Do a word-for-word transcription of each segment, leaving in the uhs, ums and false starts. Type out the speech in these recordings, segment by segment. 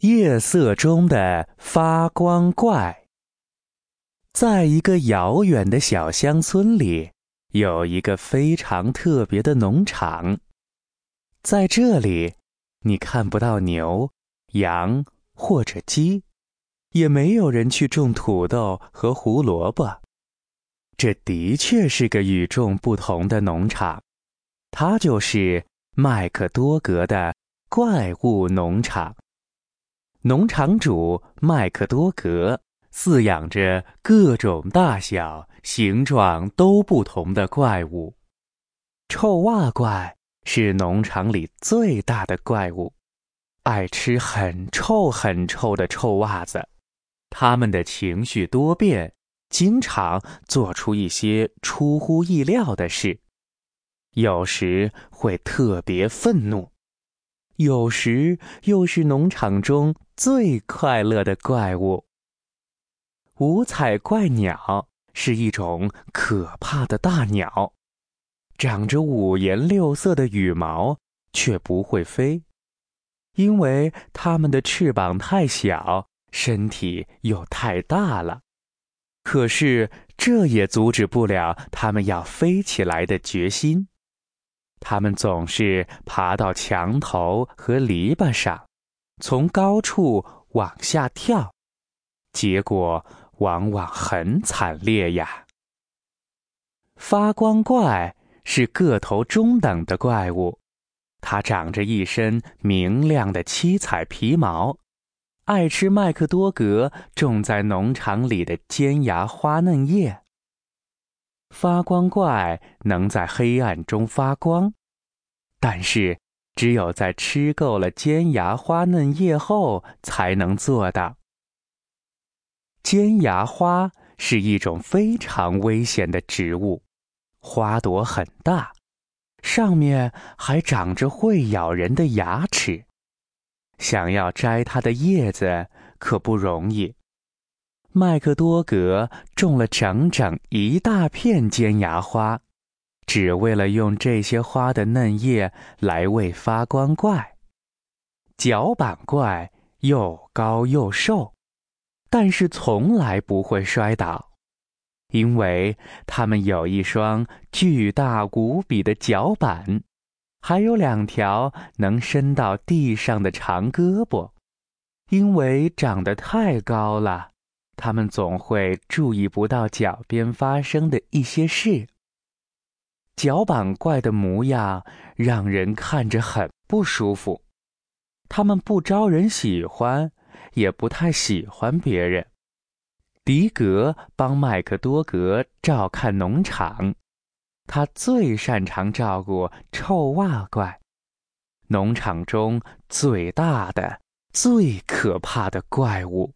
夜色中的发光怪。在一个遥远的小乡村里，有一个非常特别的农场。在这里，你看不到牛、羊或者鸡，也没有人去种土豆和胡萝卜。这的确是个与众不同的农场，它就是麦克多格的怪物农场。农场主麦克多格饲养着各种大小、形状都不同的怪物。臭袜怪是农场里最大的怪物，爱吃很臭很臭的臭袜子。它们的情绪多变，经常做出一些出乎意料的事。有时会特别愤怒，有时又是农场中最快乐的怪物。五彩怪鸟是一种可怕的大鸟，长着五颜六色的羽毛，却不会飞，因为它们的翅膀太小，身体又太大了。可是这也阻止不了它们要飞起来的决心。它们总是爬到墙头和篱笆上，从高处往下跳，结果往往很惨烈呀。发光怪是个头中等的怪物，它长着一身明亮的七彩皮毛，爱吃麦克多格种在农场里的尖芽花嫩叶。发光怪能在黑暗中发光，但是只有在吃够了尖芽花嫩叶后才能做到。尖芽花是一种非常危险的植物，花朵很大，上面还长着会咬人的牙齿。想要摘它的叶子可不容易。麦克多格种了整整一大片尖芽花，只为了用这些花的嫩叶来喂发光怪。脚板怪又高又瘦，但是从来不会摔倒，因为它们有一双巨大无比的脚板，还有两条能伸到地上的长胳膊。因为长得太高了，它们总会注意不到脚边发生的一些事。脚板怪的模样让人看着很不舒服，它们不招人喜欢，也不太喜欢别人。迪格帮麦克多格照看农场，他最擅长照顾臭袜怪，农场中最大的、最可怕的怪物。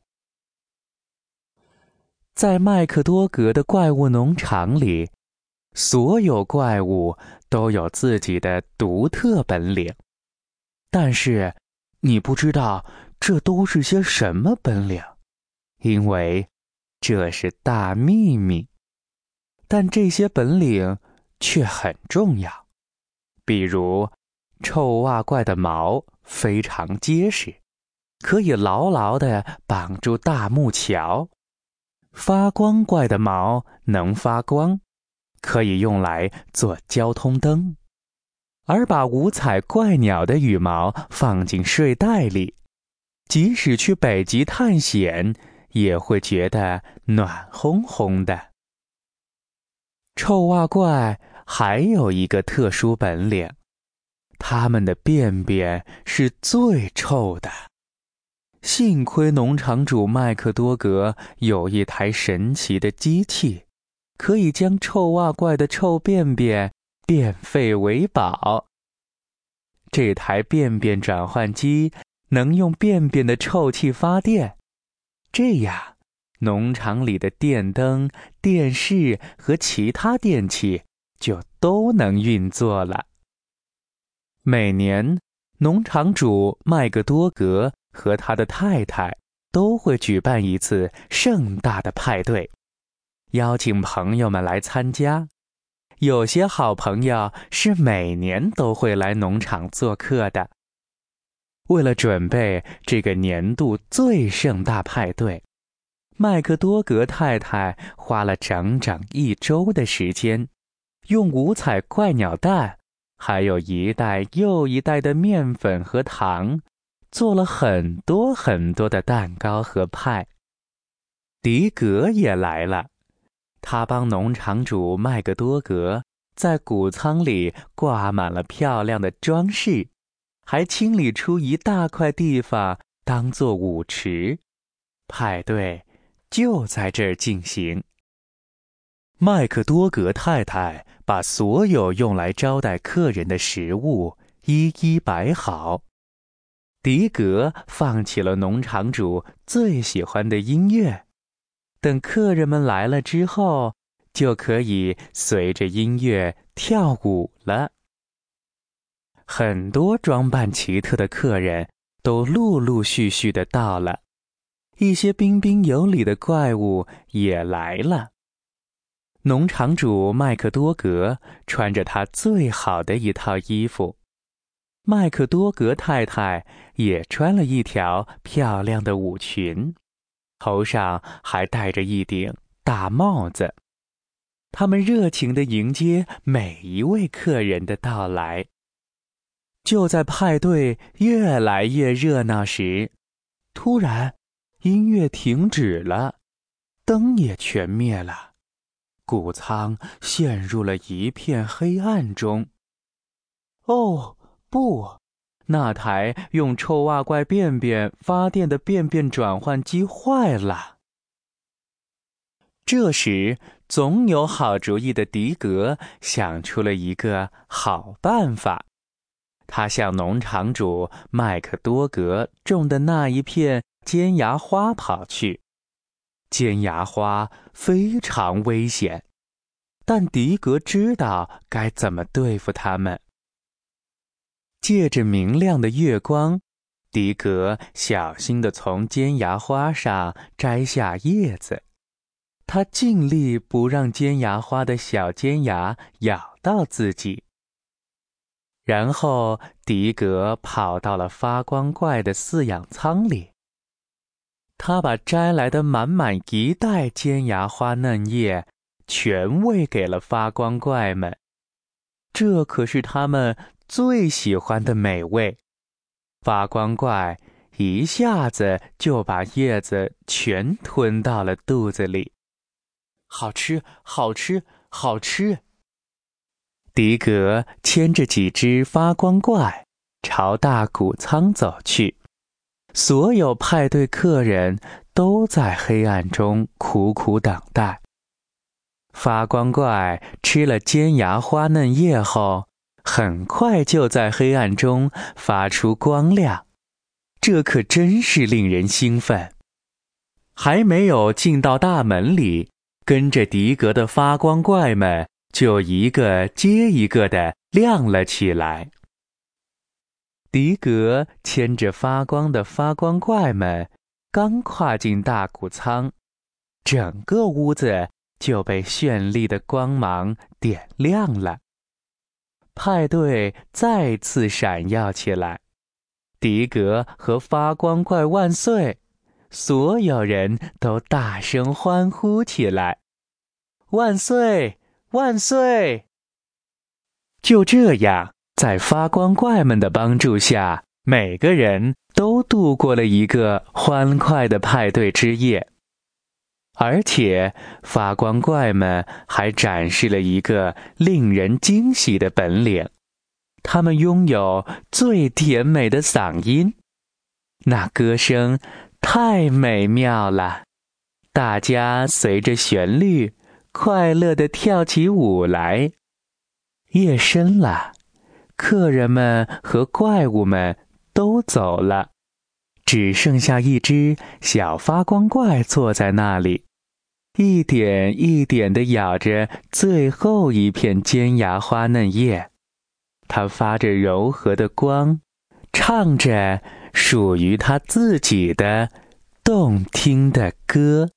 在麦克多格的怪物农场里，所有怪物都有自己的独特本领，但是你不知道这都是些什么本领，因为这是大秘密。但这些本领却很重要。比如，臭袜怪的毛非常结实，可以牢牢地绑住大木桥。发光怪的毛能发光，可以用来做交通灯。而把五彩怪鸟的羽毛放进睡袋里，即使去北极探险，也会觉得暖烘烘的。臭袜怪还有一个特殊本领，它们的便便是最臭的。幸亏农场主麦克多格有一台神奇的机器，可以将臭袜怪的臭便便变废为宝。这台便便转换机能用便便的臭气发电，这样农场里的电灯、电视和其他电器就都能运作了。每年，农场主麦克多格和他的太太都会举办一次盛大的派对，邀请朋友们来参加。有些好朋友是每年都会来农场做客的。 为了准备这个年度最盛大派对，麦克多格太太花了整整一周的时间，用五彩怪鸟蛋，还有一袋又一袋的面粉和糖，做了很多很多的蛋糕和派。迪格也来了，他帮农场主麦克多格在谷仓里挂满了漂亮的装饰，还清理出一大块地方当作舞池。派对就在这儿进行。麦克多格太太把所有用来招待客人的食物一一摆好。迪格放起了农场主最喜欢的音乐，等客人们来了之后，就可以随着音乐跳舞了。很多装扮奇特的客人都陆陆续续的到了，一些彬彬有礼的怪物也来了。农场主麦克多格穿着他最好的一套衣服，麦克多格太太也穿了一条漂亮的舞裙，头上还戴着一顶大帽子。他们热情地迎接每一位客人的到来。就在派对越来越热闹时，突然音乐停止了，灯也全灭了，谷仓陷入了一片黑暗中。哦，不，那台用臭袜怪便便发电的便便转换机坏了。这时，总有好主意的迪格想出了一个好办法。他向农场主麦克多格种的那一片尖牙花跑去。尖牙花非常危险，但迪格知道该怎么对付它们。借着明亮的月光，迪格小心地从尖牙花上摘下叶子。他尽力不让尖牙花的小尖牙咬到自己。然后迪格跑到了发光怪的饲养仓里，他把摘来的满满一袋尖牙花嫩叶全喂给了发光怪们，这可是他们最喜欢的美味。发光怪一下子就把叶子全吞到了肚子里。好吃，好吃，好吃！迪格牵着几只发光怪朝大谷仓走去，所有派对客人都在黑暗中苦苦等待。发光怪吃了尖牙花嫩叶后，很快就在黑暗中发出光亮，这可真是令人兴奋。还没有进到大门里，跟着迪格的发光怪们就一个接一个地亮了起来。迪格牵着发光的发光怪们刚跨进大谷仓，整个屋子就被绚丽的光芒点亮了。派对再次闪耀起来，迪格和发光怪万岁！所有人都大声欢呼起来，万岁，万岁！就这样，在发光怪们的帮助下，每个人都度过了一个欢快的派对之夜。而且，发光怪们还展示了一个令人惊喜的本领，他们拥有最甜美的嗓音，那歌声太美妙了，大家随着旋律快乐地跳起舞来。夜深了，客人们和怪物们都走了，只剩下一只小发光怪坐在那里，一点一点地咬着最后一片尖牙花嫩叶。它发着柔和的光，唱着属于他自己的动听的歌。